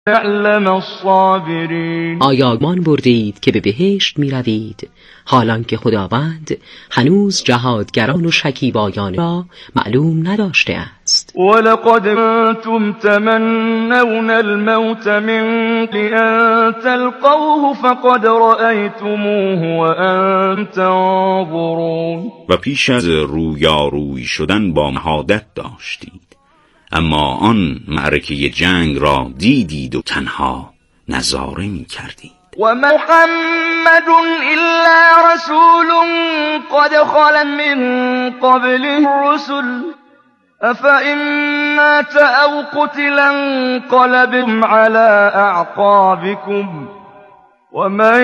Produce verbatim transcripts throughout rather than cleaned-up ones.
يعلم الصابرين. آیا گمان بردید که به بهشت می روید حالان که خداوند هنوز جهادگران و شکیبایان را معلوم نداشته است؟ ولقد كنتم تمنون الموت من قبل أن تلقوه فقد رأيتموه وأنتم تنظرون. و پیش از رویاروی شدن با مهادت داشتید، اما آن معرکه جنگ را دیدید و تنها نظاره می کردید. و محمد الا رسول قد خلت من قبله الرسل افئن مات او قتلا انقلبتم على اعقابكم ومن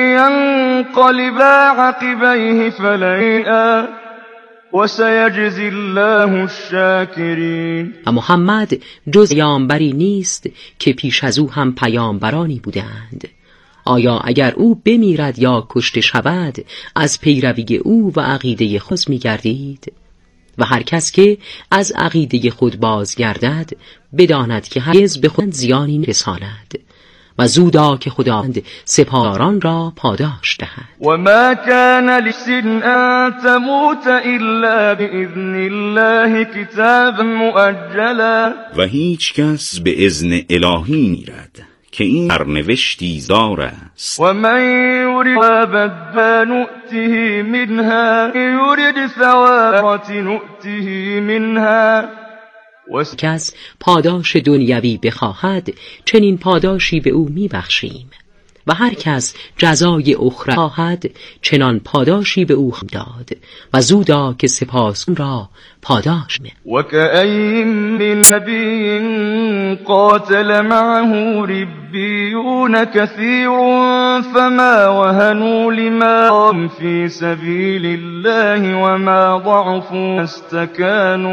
ينقلب عقبيه فلن و سیجزی الله الشاکرین. و محمد جز پیامبری نیست که پیش از او هم پیامبرانی بودند. آیا اگر او بمیرد یا کشته شود از پیروی او و عقیده خود می‌گردید؟ و هر کس که از عقیده خود بازگردد بداند که هرگز به خود زیانی رساند و زودا که خداوند سپاهداران را پاداش دهد. و ما کان لنفس ان تموت الا باذن الله کتابا مؤجلا. و هیچ کس به اذن الهی میرد که این سرنوشتی زار است. و من یرد بدل نؤته منها یرد ثوابات نؤته منها. و کس پاداش دنیوی بخواهد چنین پاداشی به او میبخشیم و هر کس جزای اخروی خواهد چنان پاداشی به او داد و زودا که سپاس را پاداش می. و کأی من نبی قاتل معه ربیون کثیر فما وهنوا لما فی سبیل الله وما ضعفوا استکانوا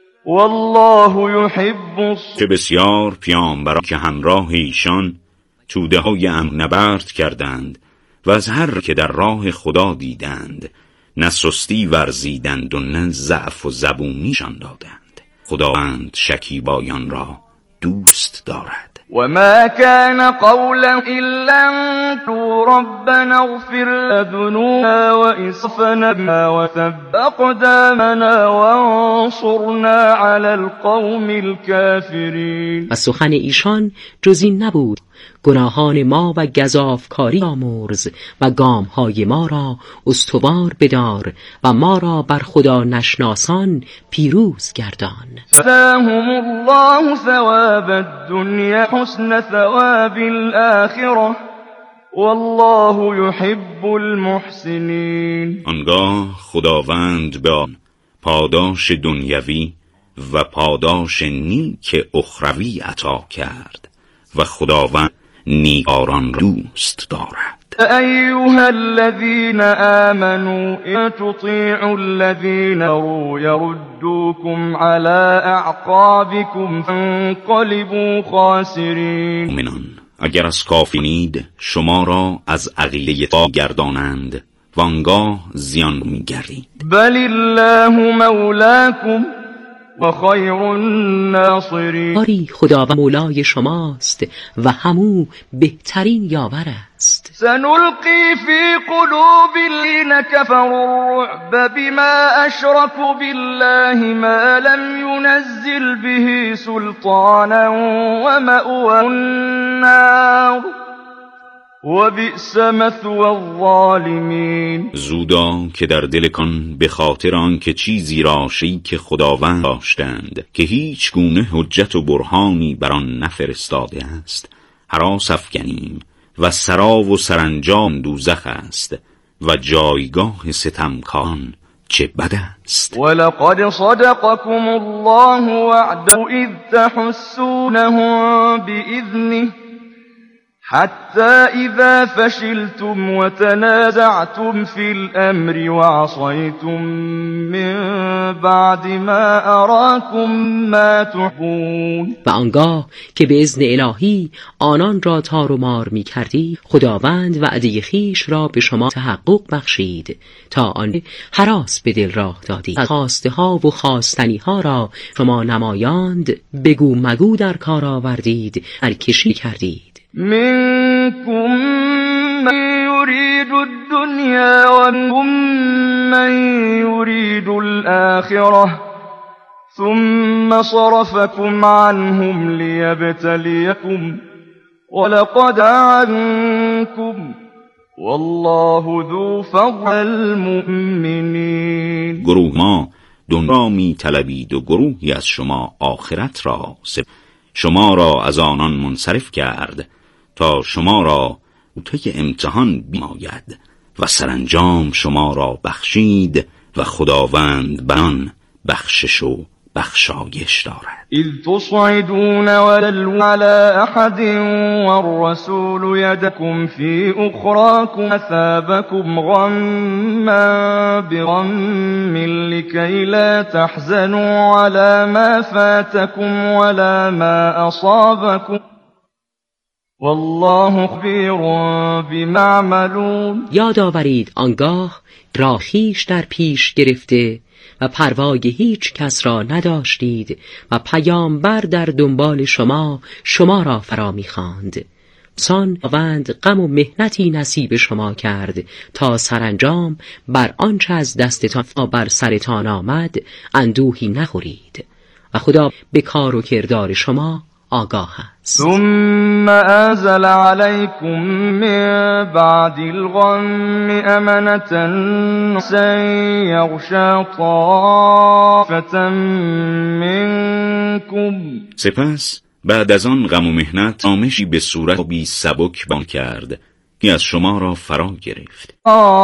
والله یحب. که بسیار پیامبران که همراه ایشان توده های امن نبرد کردند و از هر که در راه خدا دیدند نه سستی ورزیدند و نه ضعف و زبونیشان دادند. خداوند شکیبایان را دوست دارد. و ما كان قولا الا ان ربنا اغفر ذنوبنا واسرافنا وثبت اقدامنا وانصرنا على القوم الكافرین. و سخن ایشان جز این نبود: گناهان ما و گزافکاری آمرز و گامهای ما را استوار بدار و ما را بر خدا نشناسان پیروز گردان. فآتاهم الله ثواب الدنیا حسن ثواب الآخرة والله يحب المحسنین. آنگاه خداوند به آن پاداش دنیوی و پاداش نیک اخروی عطا کرد و خداوند نیکاران را دوست دارد. ایها الذین آمنوا ان تطیعوا الذین یردوکم علی اعقابکم فانقلبوا خاسرین. مومنان اگر از کافرید شما را از عقیده تا گردانند وانگاه زیان می‌گردید. بل الله مولاکم و خیر الناصرین. آری خدا و مولای شماست و همو بهترین یاور است. سنلقی فی قلوب الذین کفروا الرعب بما اشركوا بالله ما لم ينزل به سلطانا و مأوى النار و بئس مثوى الظالمین. زودا که در دلکان به خاطر آن که چیزی را شریک خداوند داشتند که هیچ گونه حجت و برهانی بر آن نفرستاده است هراس افکنیم و سرا و سرانجام دوزخ است و جایگاه ستمکاران چه بد است. ولقد صدقكم الله وعده اذ تحسونهم بإذنه حتى إذا فشلتم وتنازعتم في الأمر وعصيتم من بعد ما أراكم ما تحبون. و آنگاه که به اذن الهی آنان را تار و مار می کردی، خداوند وعده خیش را به شما تحقق بخشید تا آن هراس به دل راه دادید. از خواسته ها و خواستنی ها را شما نمایاند بگو مگو در کار آوردید، سرکشی کردید. منكم من يريد الدنيا ومنكم من يريد الآخرة ثم صرفكم عنهم ليبتليكم ولقد عنكم والله ذو فضل المؤمنین. گروه ما دنیا می طلبید و گروهی از شما آخرت را، شما را از آنان منصرف کرد تا شما را طی امتحان بیاید و سرانجام شما را بخشید و خداوند بران بخشش و بخشایش دارد. اذ تصعدون ولو على احد والرسول يدكم في اخراكم اثابكم غما بغم لكي لا تحزنوا على ما فاتكم ولا ما اصابكم والله خبیر بما عملون. یاد آورید آنگاه راه خویش در پیش گرفته و پروای هیچ کس را نداشتید و پیامبر در دنبال شما شما را فرا می‌خواند. سان خداوند غم و محنتی نصیب شما کرد تا سرانجام بر آنچه از دستتان بر سرتان آمد اندوهی نخورید و خدا به کار و کردار شما آگاه است. ثم انزل علیکم من بعد الغم امنة یغشی طائفة منکم. سپس بعد از آن غم و محنت آمشی به صورت بی سبک بان کرد که از شما را فرا گرفت.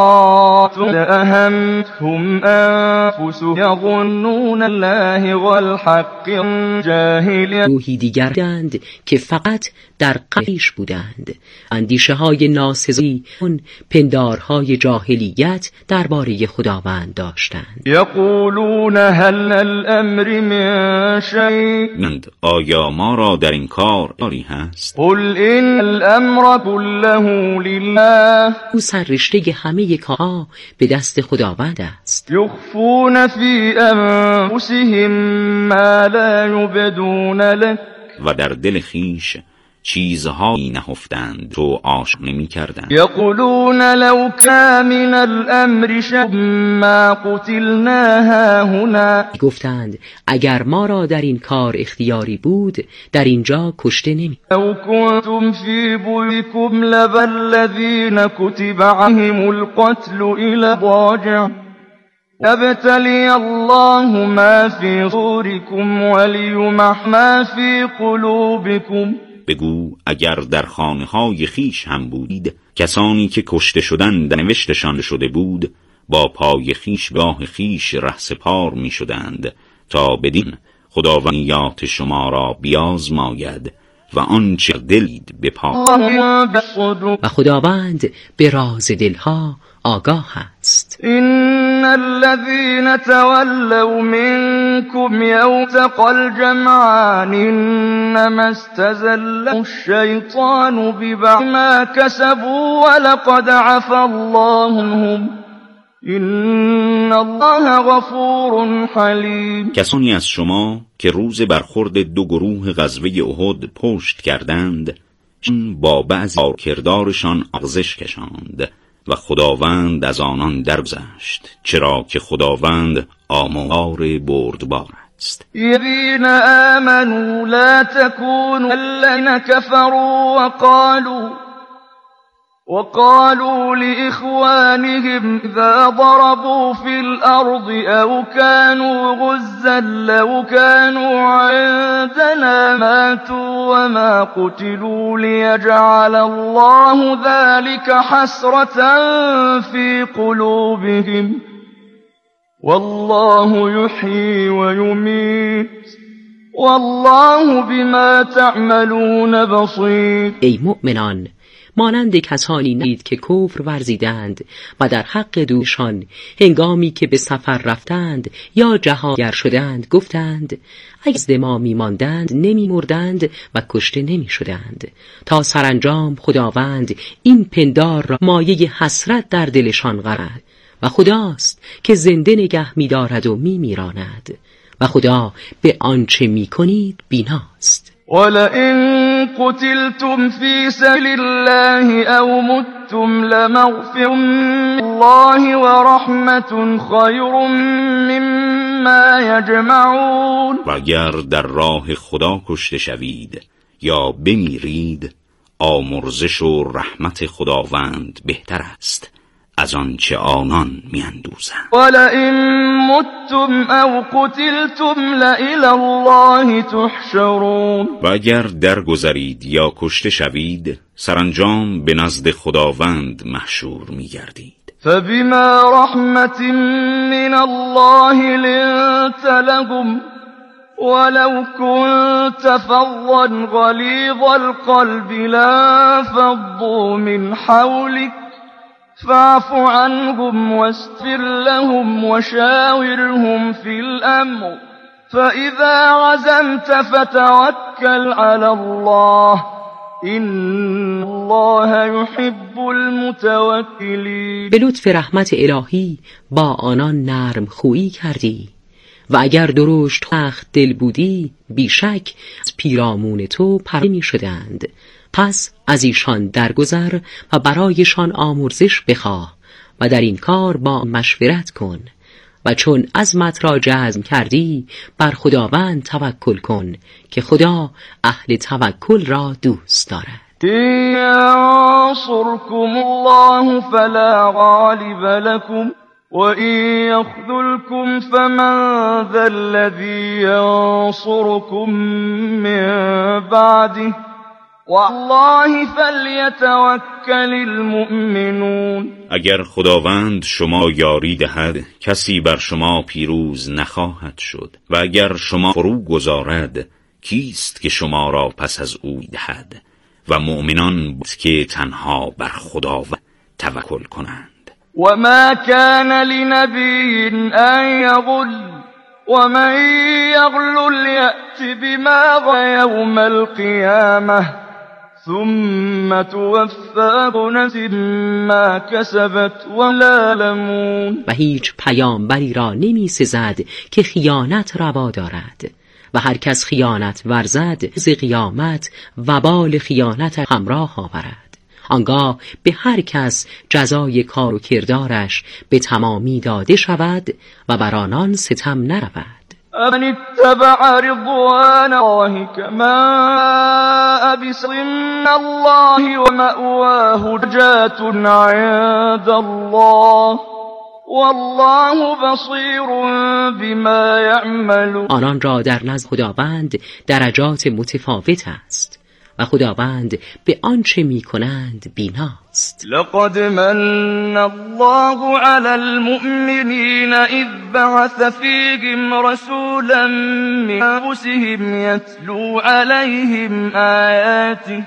اهمتهم انفسهم یظنون الله والحق جاهلیت. روحی دیگرند که فقط در قیش بودند، اندیشه های ناسزایی اون پندارهای جاهلیت درباره خداوند داشتند. یقولون هل الامر من شیء. نند آیا ما را در این کار کاری هست؟ قل ان الامر كله لله. او سررشته همه کارها به دست خداوند است. یخفون فی انفسهم ما لا یبدون لك. و در دل خیش چیزهایی نهفتند تو آشکار نمی کردند. یقولون لو کان من الامر شیء ما قتلنا هاهنا. گفتند اگر ما را در این کار اختیاری بود در اینجا کشته نمی. لو کنتم فی بیوتکم لبى الذین کتب علیهم القتل الی ضاجع یبتلی الله ما فی صدورکم ولیمحص ما فی قلوبکم. بگو اگر در خانه‌های خیش هم بودید کسانی که کشته شدن در نوشتشان شده بود با پای خیش گاه خیش رهسپار می شدند تا بدین خداوند نیات شما را بیازماید و آنچه دلید بپا. و خداوند به راز دلها آگاه است. ان الذين تولوا منكم يوم التقى الجمعان انما استزل الشيطان ببعض ما كسبوا ولقد عفى الله عنهم ان الله غفور حلیم. کسانی از شما که روز برخورد دو گروه غزوه احد پشت کردند با بعضی کردارشان آغزش کشاند و خداوند از آنان درگذشت، چرا که خداوند آمرزگار بردبار است. الذين آمنوا لا تكونوا الذين كفروا وقالوا وقالوا لإخوانهم إذا ضربوا في الأرض أو كانوا غزا لو كانوا عندنا ماتوا وما قتلوا ليجعل الله ذلك حسرة في قلوبهم. والله يحيي ويميت والله بما تعملون بصیر. ای مؤمنان، مانند کسانی نید که کفر ورزیدند و در حق دوشان هنگامی که به سفر رفتند یا جهانگر شدند گفتند اگر از ما میماندند نمی مردند و کشته نمی شدند، تا سرانجام خداوند این پندار را مایه حسرت در دلشان قرار و خداست که زنده نگه می دارد و می میراند و خدا به آنچه می کنید بیناست. ولئن قتلتم في سبيل الله أو متم لمغفرة من الله ورحمة خير مما يجمعون. و اگر در راه خدا کشته شوید یا بمیرید، آمرزش و رحمت خداوند بهتر است از آنچه آنان میاندوزند. ولئن متم او قتلتم لإلی الله تحشرون. و اگر درگذرید یا کشته شوید، سرانجام به نزد خداوند محشور میگردید. فبما رحمة من الله لنت لهم ولو كنت فظا غلیظ القلب لانفضوا من حولك فاعف عنهم واستغفر لهم وشاورهم في الأمر فإذا عزمت فتوكل على الله إن الله يحب المتوكلين. به لطف رحمت الهی با آنان نرم خویی کردی و اگر درشت سخت دل بودی بیشک از پیرامون تو پره می شدند. پس از ایشان درگذر و برایشان آمرزش بخواه و در این کار با مشورت کن و چون عزمت را جزم کردی بر خداوند توکل کن که خدا اهل توکل را دوست دارد. ينصركم الله فلا غالب لكم وإن يخذلكم فمن ذا الذي ينصركم من بعده والله فلیتوکل المؤمنون. اگر خداوند شما یاری دهد کسی بر شما پیروز نخواهد شد و اگر شما فرو گذارد کیست که شما را پس از او دهد و مؤمنان بود که تنها بر خدا توکل کنند. و ما کان لنبی ان یغل ومن یغل یأت بما غل یوم القیامه ثم توفى نفس ما كسبت ولا يظلمون. و هیچ پیامبری را نمی سزد که خیانت روا دارد و هر کس خیانت ورزد ز قیامت وبال خیانت همراه آورد. آنگاه به هر کس جزای کار و کردارش به تمامی داده شود و بر آنان ستم نرود. من اتبع رضوان الله كما بسن الله ومأواه جات عند الله والله بصیر بما يعملون. آنان را در نزد خداوند درجات متفاوت است و خداوند به آنچه می کنند بیناست. لقد من الله على المؤمنين اذ بعث فيهم رسولا من انفسهم يتلو عليهم آياته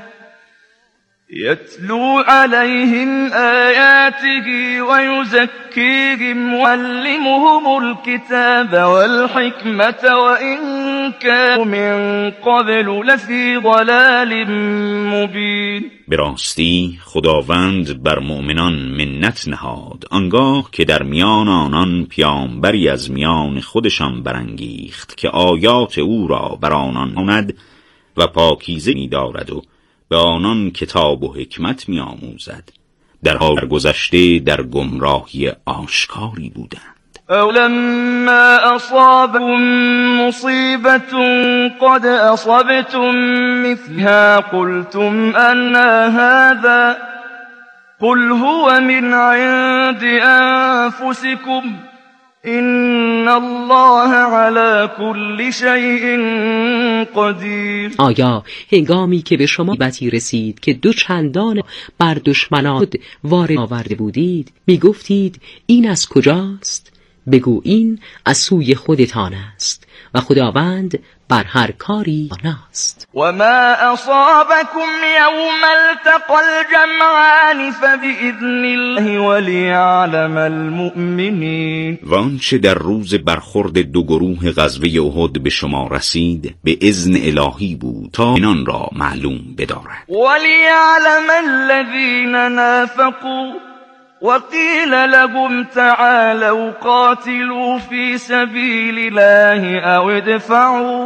يتلو عليهم آياته ويزكيهم ويعلمهم الكتاب والحكمة وإن كانوا من قبل لفي ضلال مبين. به راستی خداوند بر مؤمنان منت نهاد آنگاه که در میان آنان پیامبری از میان خودشان برانگیخت که آیات او را بر آنان خواند و پاکیزه می دارد و به آنان کتاب و حکمت می آموزد. در حال گذشته در گمراهی آشکاری بودند. اولما اصابكم مصیبة قد اصبتم مثلها قلتم ان هذا قل هو من عند انفسكم ان الله على كل شيء قدیر. آیا هنگامی که به شما بتی رسید که دو چندان بر دشمنان وارد آورده بودید می گفتید این از کجاست؟ بگو این از سوی خودتان است و خداوند بر هر کاری داناست. و ما اصابكم یوم التقى الجمعان فبإذن الله وليعلم المؤمنین. و آنچه در روز برخورد دو گروه غزوه احد به شما رسید به اذن الهی بود تا اینان را معلوم بدارد. وليعلم الذین نافقوا وقيل لهم تعالوا قاتلوا في سبيل الله أو ادفعوا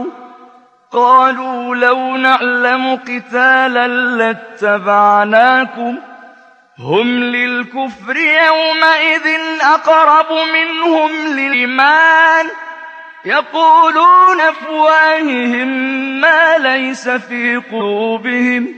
قالوا لو نعلم قتالا لاتبعناكم هم للكفر يومئذ أقرب منهم للإيمان يقولون أفواههم ما ليس في قلوبهم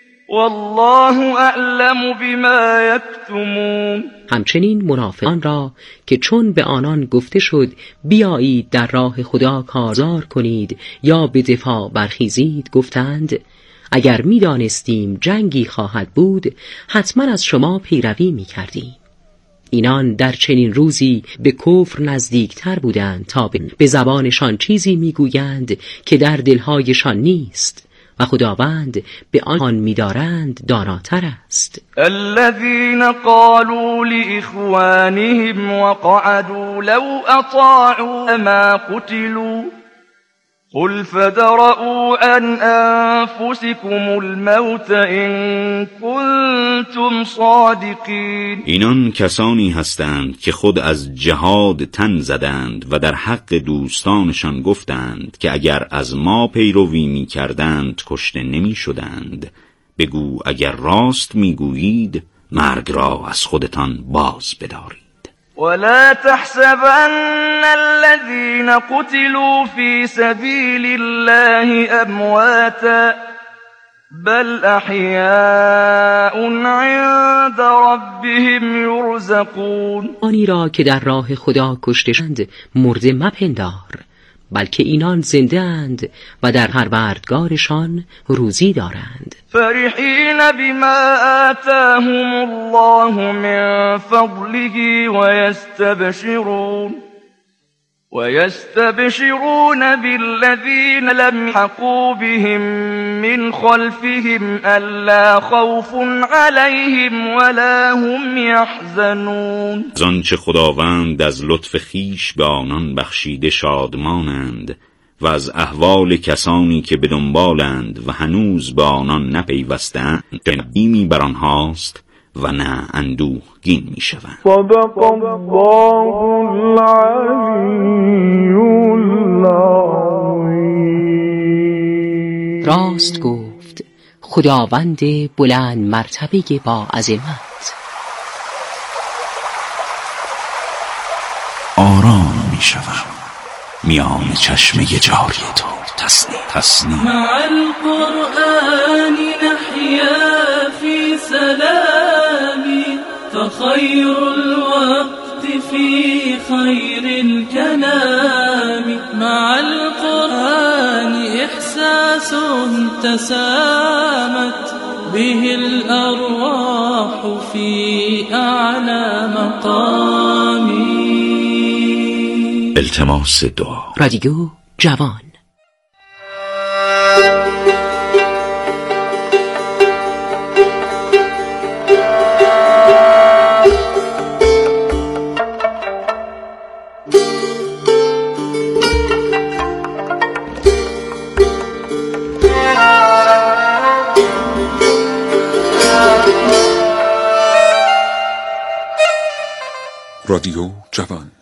والله اعلم بما یکتمون. همچنین منافقان را که چون به آنان گفته شد بیایید در راه خدا کارزار کنید یا به دفاع برخیزید گفتند اگر می دانستیم جنگی خواهد بود حتما از شما پیروی می کردیم. اینان در چنین روزی به کفر نزدیکتر بودند تا به زبانشان چیزی می گویند که در دلهایشان نیست و خداوند به آن می‌دارند داناتر است. الذين قالوا لإخوانهم وقعدوا لو أطاعوا ما قتلوا قل فدرؤوا عن أنفسكم الموت إن كنتم صادقين. اینان کسانی هستند که خود از جهاد تن زدند و در حق دوستانشان گفتند که اگر از ما پیروی می کردند کشته نمی شدند. بگو اگر راست می گویید مرگ را از خودتان باز بدارید. ولا تحسبن الذين قتلوا في سبيل الله أمواتا بل أحياء عند ربهم يرزقون. آنی را که در راه خدا کشته شدند مرده مپندار، بلکه اینان زنده اند و در پروردگارشان روزی دارند. فرحین بما آتاهم الله من فضله ويستبشرون ويستبشرون بالذين لم يلحقوا بهم من خلفهم ألا خوف عليهم ولا هم يحزنون. زانچه خداوند از لطف خیش به آنان بخشیده شادمانند و از احوال کسانی که به دنبالند و هنوز به آنان نپیوستند بیمی بر آنهاست و نه اندوهگین می شوند. صدق الله العلی العظیم. راست گفت خداوند بلند مرتبه با عظمت. آرام می شوم میان چشمه جاری تو. تسنیم تسنیم مع القرآن نحيا في سلام فخير الوقت في خير الكلام مع القرآن إحساس تسامت به الأرواح في أعلى مقام. التماس دعا. رادیو جوان. رادیو جوان.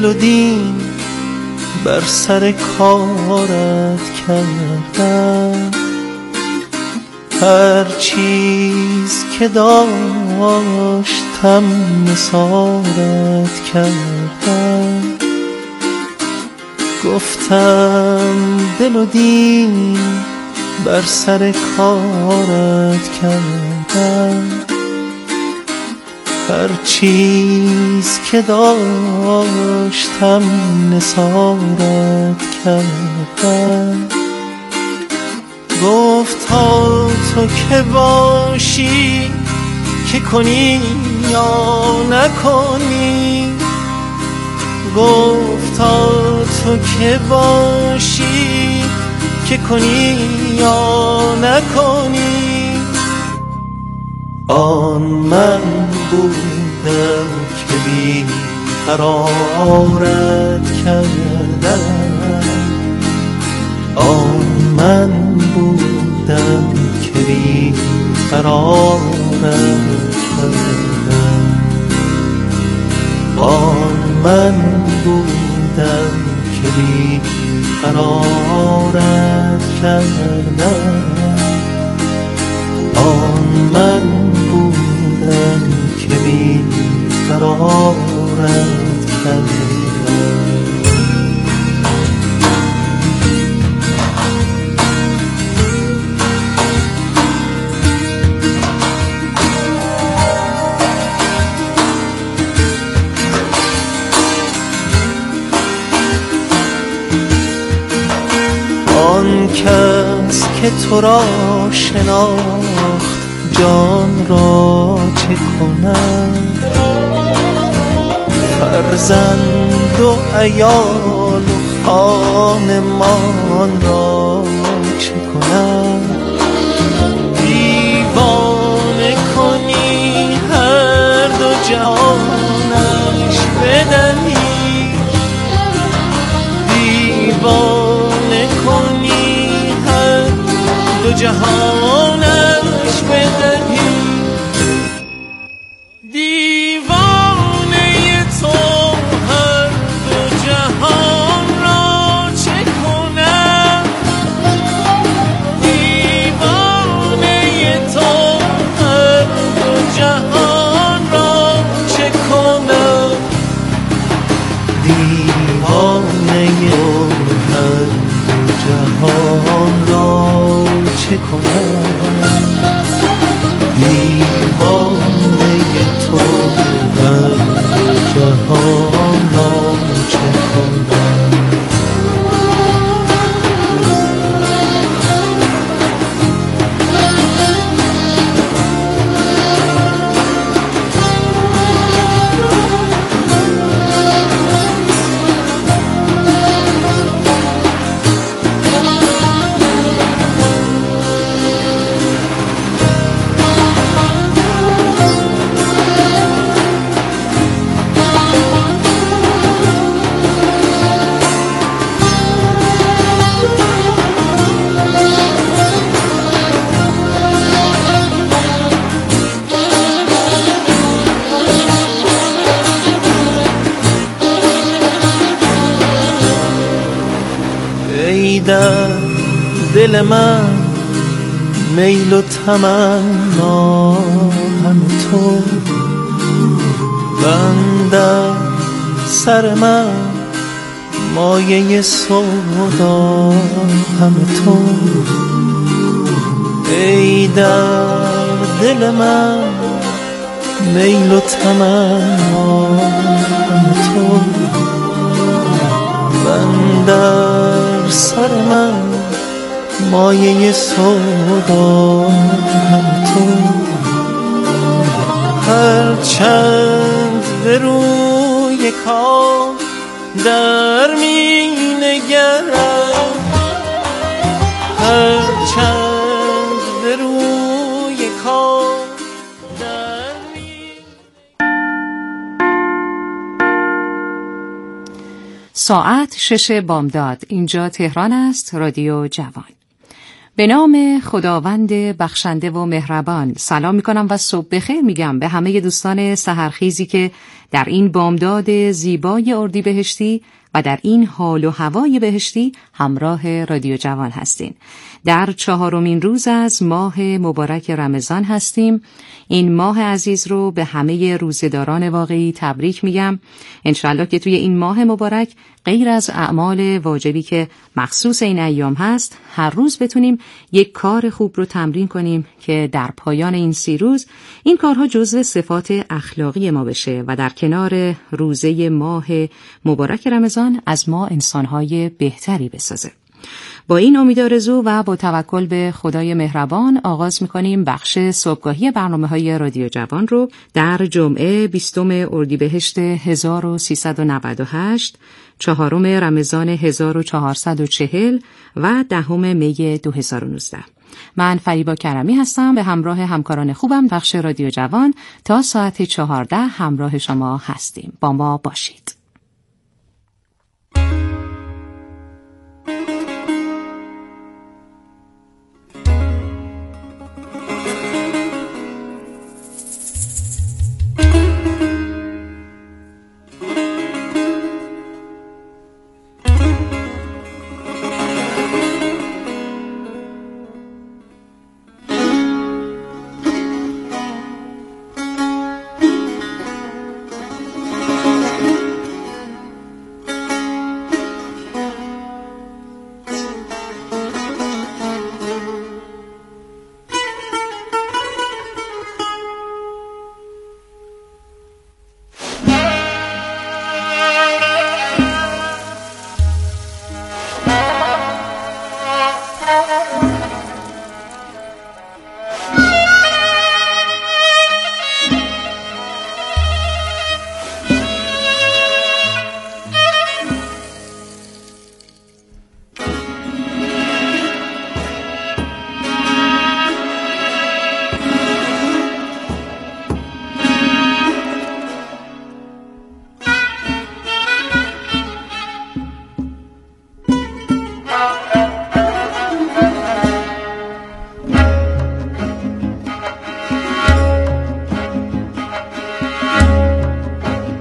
دل و دین بر سر کارت کردم، هر چیز که داشتم نثارت کردم. گفتم دل و دین بر سر کارت کردم، هر چیز که داشتم نثارت کردم. گفت تا تو که باشی که کنی یا نکنی، گفت تا تو که باشی که کنی یا نکنی. آن من بودم که بی قرارت کردم، آن من بودم که بی قرارت کردم، آن من بودم که بی قرارت کردم، آن من بودم که بی قرارت کردم. آن کس که تو را شناخت جان را چه کند، فرزند و عیال و خانمان را چه کند. دیوانه کنی هر دو جهانش بدهی، دیوانه کنی هر دو جهانش بدهی. دیوانه تو هر دو جهان را چه کنم، دیوانه تو هر دو جهان را چه کنم، دیوانه هر دو جهان را چه کنم، دیوانه تو هر جهان را چه کنم. ای در دل من میل و تمنا همه تو، بندر سر من مایه سودا همه تو. ای در دل من میل و تمنا همه تو، بندر سر من مایه سودا هم تو. هر چند به روی کار در می نگرم، هر چند به روی کار در می. ساعت شش بامداد. اینجا تهران است، رادیو جوان. به نام خداوند بخشنده و مهربان. سلام میکنم و صبح بخیر میگم به همه دوستان سحرخیزی که در این بامداد زیبای اردیبهشتی و در این حال و هوای بهشتی همراه رادیو جوان هستین. در چهارمین روز از ماه مبارک رمضان هستیم. این ماه عزیز رو به همه روزه‌داران واقعی تبریک میگم. انشالله که توی این ماه مبارک غیر از اعمال واجبی که مخصوص این ایام هست، هر روز بتونیم یک کار خوب رو تمرین کنیم که در پایان این سی روز این کارها جزو صفات اخلاقی ما بشه و در کنار روزه ماه مبارک رمضان از ما انسانهای بهتری بسازه. با این امید آرزو و با توکل به خدای مهربان آغاز می‌کنیم بخش صبحگاهی برنامه‌های رادیو جوان رو در جمعه بیستم اردیبهشت هزار و سیصد و نود و هشت، چهارم رمضان هزار و چهارصد و چهل و دهم می دو هزار و نوزده. من فریبا کرمی هستم، به همراه همکاران خوبم بخش رادیو جوان تا ساعت چهارده همراه شما هستیم. با ما باشید.